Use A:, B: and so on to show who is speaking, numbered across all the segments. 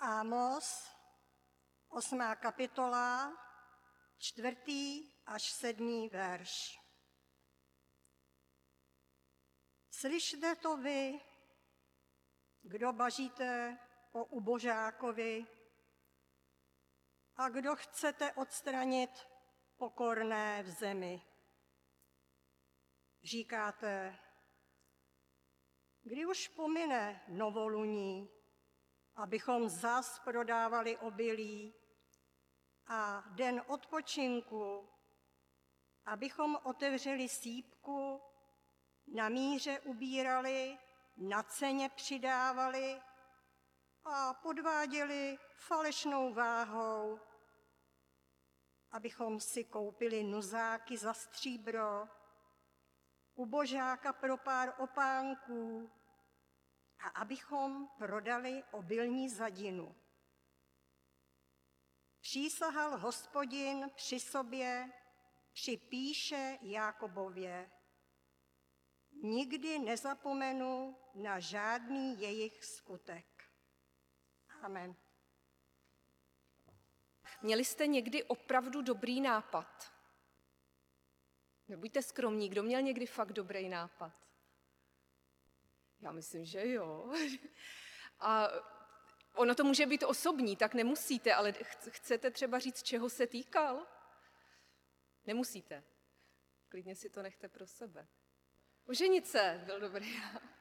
A: Ámos, 8. kapitola, 4. až 7. verš. Slyšte to vy, kdo bažíte o ubožákovi a kdo chcete odstranit pokorné v zemi. Říkáte, kdy už pomine novoluní, abychom zas prodávali obilí a den odpočinku, abychom otevřeli sýpku, na míře ubírali, na ceně přidávali a podváděli falešnou váhou, abychom si koupili nuzáky za stříbro, ubožáka pro pár opánků a abychom prodali obilní zadinu. Přísahal Hospodin při sobě, při píše Jákobově. Nikdy nezapomenu na žádný jejich skutek. Amen.
B: Měli jste někdy opravdu dobrý nápad? Nebuďte skromní, kdo měl někdy fakt dobrý nápad? Já myslím, že jo. A ono to může být osobní, tak nemusíte, ale chcete třeba říct, čeho se týkal? Nemusíte. Klidně si to nechte pro sebe. Oženit se byl dobrý.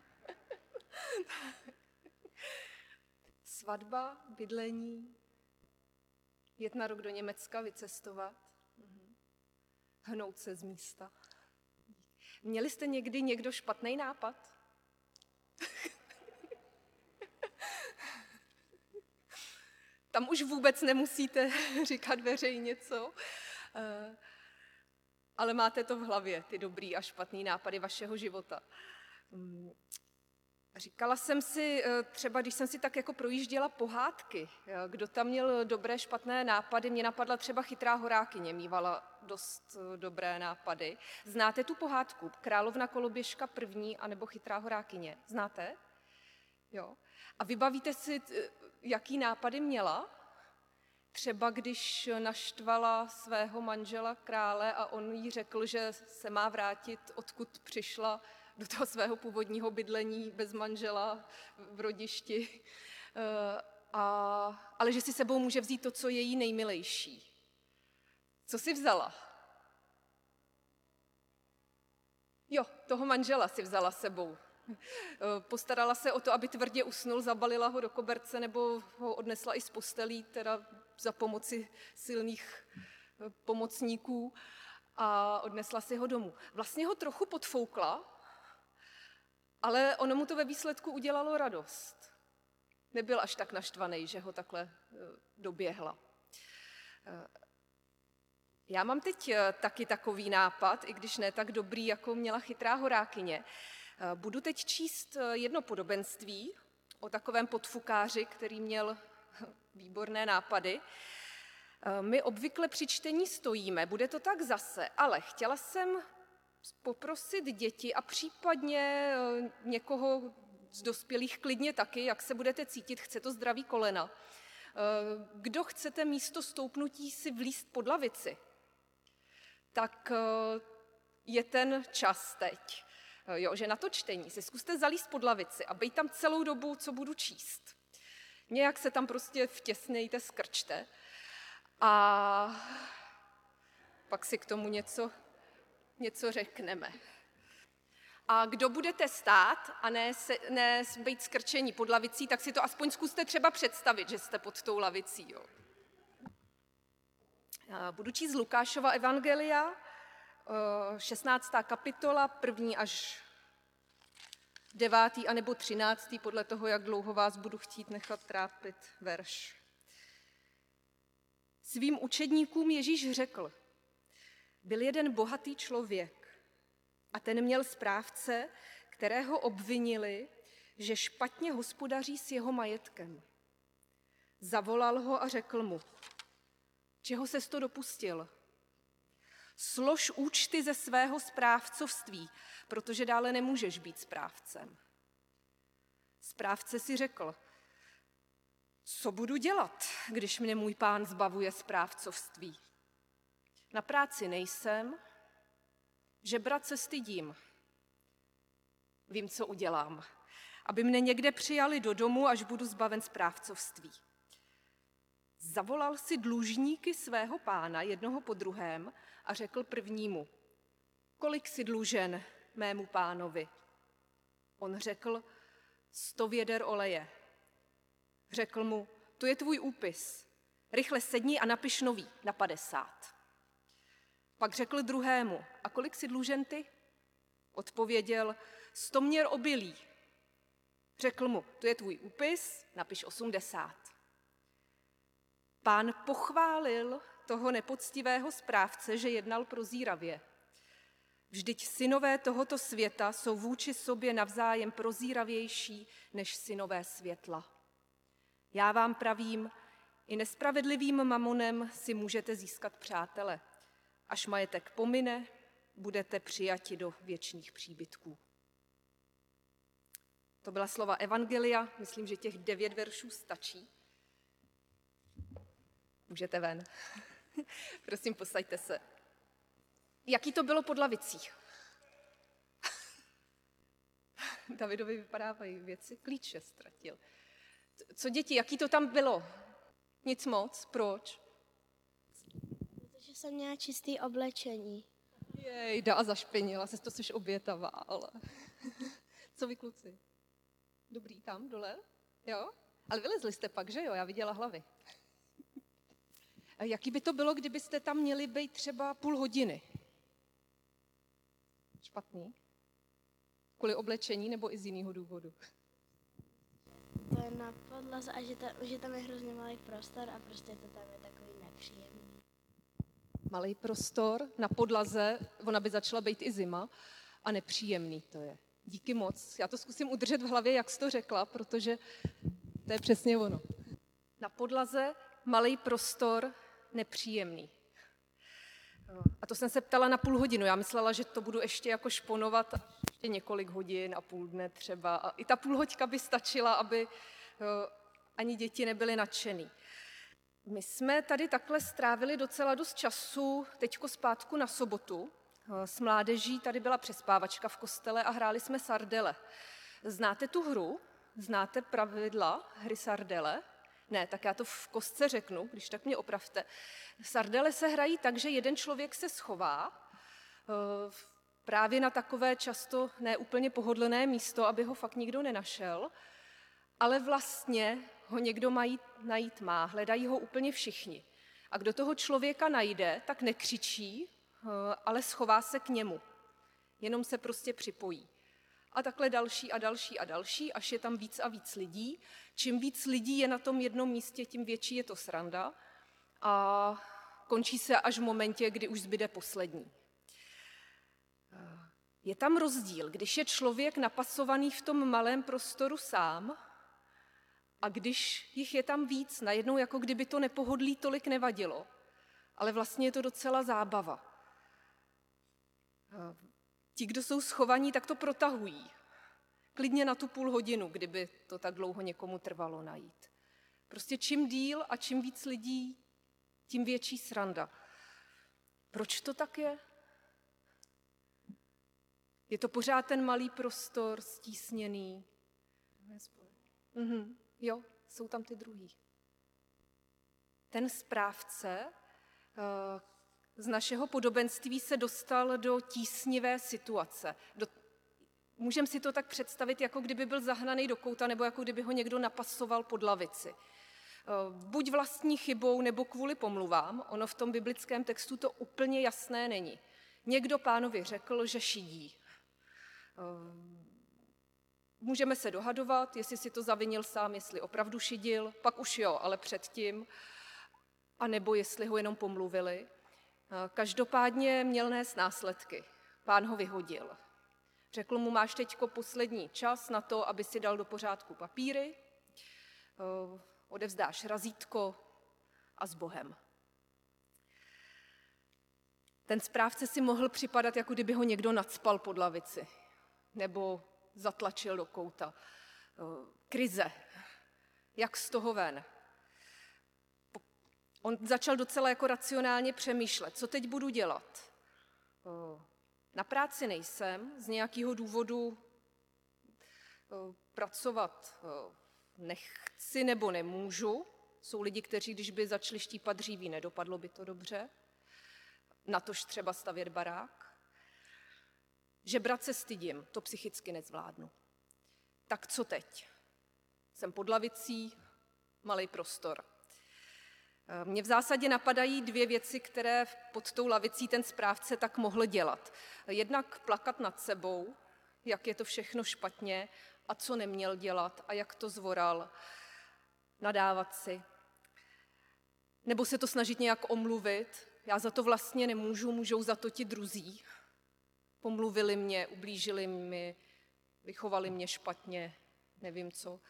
B: Svatba, bydlení, jet na rok do Německa, vycestovat, hnout se z místa. Měli jste někdy někdo špatný nápad? Tam už vůbec nemusíte říkat veřejně, co? Ale máte to v hlavě, ty dobrý a špatný nápady vašeho života. Říkala jsem si, třeba když jsem si tak jako projížděla pohádky, kdo tam měl dobré, špatné nápady, mě napadla třeba Chytrá horákyně, mívala dost dobré nápady. Znáte tu pohádku? Královna koloběžka první anebo Chytrá horákyně? Znáte? Jo. A vybavíte si, jaký nápady měla? Třeba když naštvala svého manžela krále a on jí řekl, že se má vrátit, odkud přišla, do toho svého původního bydlení bez manžela v rodišti, ale že si sebou může vzít to, co je jí nejmilejší. Co si vzala? Jo, toho manžela si vzala sebou. Postarala se o to, aby tvrdě usnul, zabalila ho do koberce nebo ho odnesla i z postelí, teda za pomoci silných pomocníků a odnesla si ho domů. Vlastně ho trochu podfoukla, ale ono mu to ve výsledku udělalo radost. Nebyl až tak naštvaný, že ho takhle doběhla. Já mám teď taky takový nápad, i když ne tak dobrý, jako měla Chytrá horákyně. Budu teď číst jedno podobenství o takovém podfukáři, který měl výborné nápady. My obvykle při čtení stojíme, bude to tak zase, ale chtěla jsem poprosit děti a případně někoho z dospělých klidně taky, jak se budete cítit, chce to zdraví kolena. Kdo chcete místo stoupnutí si vlízt pod lavici, tak je ten čas teď. Jo, že na to čtení si zkuste zalízt pod lavici a bejt tam celou dobu, co budu číst. Nějak se tam prostě vtěsnějte, skrčte a pak si k tomu něco řekneme. A kdo budete stát a ne být skrčení pod lavicí, tak si to aspoň zkuste třeba představit, že jste pod tou lavicí. Jo. Budu číst z Lukášova evangelia, 16. kapitola, 1. až 9. anebo 13. podle toho, jak dlouho vás budu chtít nechat trápit verš. Svým učedníkům Ježíš řekl, byl jeden bohatý člověk a ten měl správce, kterého obvinili, že špatně hospodaří s jeho majetkem. Zavolal ho a řekl mu, čeho ses to dopustil? Slož účty ze svého správcovství, protože dále nemůžeš být správcem. Správce si řekl, Co budu dělat, když mě můj pán zbavuje správcovství? Na práci nejsem, žebrat se stydím. Vím, co udělám, aby mne někde přijali do domu, až budu zbaven správcovství. Zavolal si dlužníky svého pána, jednoho po druhém, a řekl prvnímu: kolik jsi dlužen mému pánovi? On řekl: 100 věder oleje. Řekl mu: to je tvůj úpis. Rychle sedni a napiš nový na 50. Pak řekl druhému: a kolik jsi dlužen ty? Odpověděl: 100 měr obilí. Řekl mu: to je tvůj úpis, napiš 80. Pán pochválil toho nepoctivého správce, že jednal prozíravě. Vždyť synové tohoto světa jsou vůči sobě navzájem prozíravější než synové světla. Já vám pravím, i nespravedlivým mamonem si můžete získat přátele. Až majetek pomine, budete přijati do věčných příbytků. To byla slova evangelia, myslím, že těch 9 veršů stačí. Můžete ven. Prosím, posaďte se. Jaký to bylo pod lavicí? Davidovi vypadávají věci, klíče ztratil. Co děti, jaký to tam bylo? Nic moc, proč?
C: Protože jsem měla čistý oblečení.
B: Jejda, a zašpinila se, to jsi obětavá, ale... Co vy, kluci? Dobrý, tam dole? Jo? Ale vylezli jste pak, že jo? Já viděla hlavy. A jaký by to bylo, kdybyste tam měli být třeba půl hodiny? Špatný? Kvůli oblečení nebo i z jiného důvodu?
C: To je na podlaze a že tam je hrozně malý prostor a prostě to tam je takový nepříjemný.
B: Malý prostor na podlaze, ona by začala být i zima a nepříjemný to je. Díky moc. Já to zkusím udržet v hlavě, jak jsi to řekla, protože to je přesně ono. Na podlaze malý prostor, nepříjemný. A to jsem se ptala na půl hodinu. Já myslela, že to budu ještě jako šponovat ještě několik hodin a půl dne třeba. A i ta půl hoďka by stačila, aby ani děti nebyly nadšený. My jsme tady takhle strávili docela dost času teďko zpátku na sobotu. S mládeží tady byla přespávačka v kostele a hráli jsme sardele. Znáte tu hru? Znáte pravidla hry sardele? Ne, tak já to v kostce řeknu, když tak mě opravte. Sardele se hrají tak, že jeden člověk se schová právě na takové často neúplně pohodlné místo, aby ho fakt nikdo nenašel, ale vlastně ho někdo najít má, hledají ho úplně všichni. A kdo toho člověka najde, tak nekřičí, ale schová se k němu. Jenom se prostě připojí. A takhle další a další a další, až je tam víc a víc lidí. Čím víc lidí je na tom jednom místě, tím větší je to sranda. A končí se až v momentě, kdy už zbyde poslední. Je tam rozdíl, když je člověk napasovaný v tom malém prostoru sám a když jich je tam víc, najednou jako kdyby to nepohodlí tolik nevadilo. Ale vlastně je to docela zábava. Ti, kdo jsou schovaní, tak to protahují. Klidně na tu půl hodinu, kdyby to tak dlouho někomu trvalo najít. Prostě čím díl a čím víc lidí, tím větší sranda. Proč to tak je? Je to pořád ten malý prostor, stísněný. Jo, jsou tam ty druhý. Ten správce z našeho podobenství se dostal do tísnivé situace. Můžeme si to tak představit, jako kdyby byl zahnaný do kouta, nebo jako kdyby ho někdo napasoval pod lavici. Buď vlastní chybou, nebo kvůli pomluvám, ono v tom biblickém textu to úplně jasné není. Někdo pánovi řekl, že šidí. Můžeme se dohadovat, jestli si to zavinil sám, jestli opravdu šidil, pak už jo, ale předtím, a nebo jestli ho jenom pomluvili. Každopádně měl nést následky. Pán ho vyhodil. Řekl mu, máš teďko poslední čas na to, aby si dal do pořádku papíry, odevzdáš razítko a s Bohem. Ten správce si mohl připadat, jako kdyby ho někdo nacpal pod lavici nebo zatlačil do kouta. Krize. Jak z toho ven? On začal docela jako racionálně přemýšlet, co teď budu dělat. Na práci nejsem, z nějakého důvodu pracovat nechci nebo nemůžu. Jsou lidi, kteří, když by začali štípat dříví, nedopadlo by to dobře. Natož třeba stavět barák. Žebrat se stydím, to psychicky nezvládnu. Tak co teď? Jsem pod lavicí, malý prostor. Mně v zásadě napadají dvě věci, které pod tou lavicí ten správce tak mohl dělat. Jednak plakat nad sebou, jak je to všechno špatně a co neměl dělat a jak to zvoral, nadávat si. Nebo se to snažit nějak omluvit. Já za to vlastně nemůžu, můžou za to ti druzí. Pomluvili mě, ublížili mi, vychovali mě špatně, nevím co.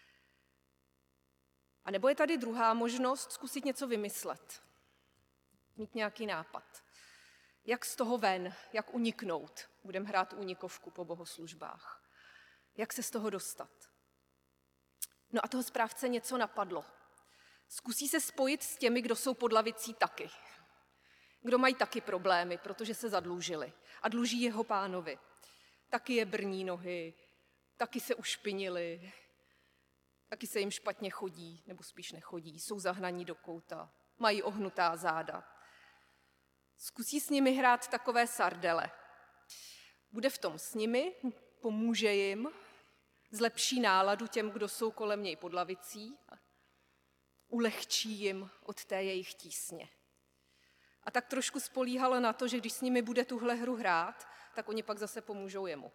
B: A nebo je tady druhá možnost, zkusit něco vymyslet. Mít nějaký nápad. Jak z toho ven, jak uniknout. Budeme hrát únikovku po bohoslužbách. Jak se z toho dostat. No a toho správce něco napadlo. Zkusí se spojit s těmi, kdo jsou pod lavicí taky. Kdo mají taky problémy, protože se zadlužili a dluží jeho pánovi. Taky je brní nohy, taky se ušpinili, taky se jim špatně chodí, nebo spíš nechodí, jsou zahnaní do kouta, mají ohnutá záda. Zkusí s nimi hrát takové sardele. Bude v tom s nimi, pomůže jim, zlepší náladu těm, kdo jsou kolem něj pod lavicí, ulehčí jim od té jejich tísně. A tak trošku spolíhal na to, že když s nimi bude tuhle hru hrát, tak oni pak zase pomůžou jemu.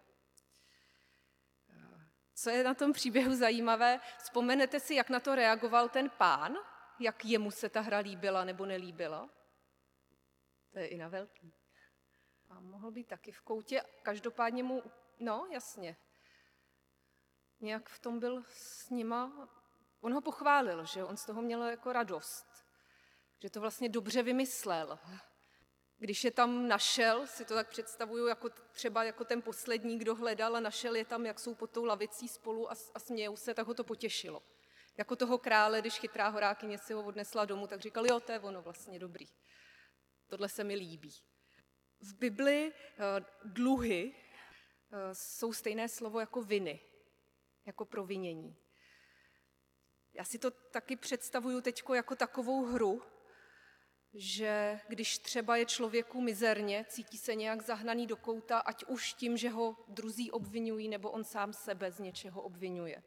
B: Co je na tom příběhu zajímavé, vzpomenete si, jak na to reagoval ten pán, jak jemu se ta hra líbila nebo nelíbila? To je i na velký. A mohl být taky v koutě, každopádně mu, no jasně, nějak v tom byl s nima, on ho pochválil, že on z toho měl jako radost, že to vlastně dobře vymyslel. Když je tam našel, si to tak představuju, jako třeba jako ten poslední, kdo hledal a našel je tam, jak jsou pod tou lavicí spolu a smějou se, tak ho to potěšilo. Jako toho krále, když chytrá horákyně si ho odnesla domů, tak říkal, jo, to je ono vlastně dobrý. Tohle se mi líbí. V Bibli dluhy jsou stejné slovo jako viny, jako provinění. Já si to taky představuju teď jako takovou hru, že když třeba je člověku mizerně, cítí se nějak zahnaný do kouta, ať už tím, že ho druzí obvinují, nebo on sám sebe z něčeho obvinuje.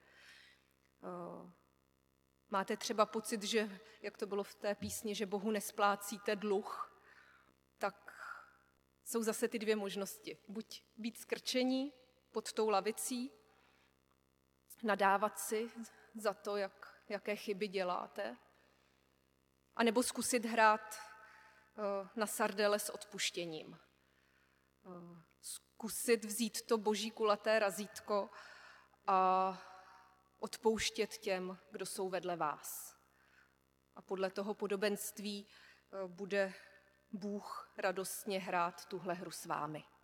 B: Máte třeba pocit, že, jak to bylo v té písni, že Bohu nesplácíte dluh, tak jsou zase ty dvě možnosti. Buď být skrčení pod tou lavicí, nadávat si za to, jaké chyby děláte, anebo zkusit hrát na sardele s odpuštěním. Zkusit vzít to boží kulaté razítko a odpouštět těm, kdo jsou vedle vás. A podle toho podobenství bude Bůh radostně hrát tuhle hru s vámi.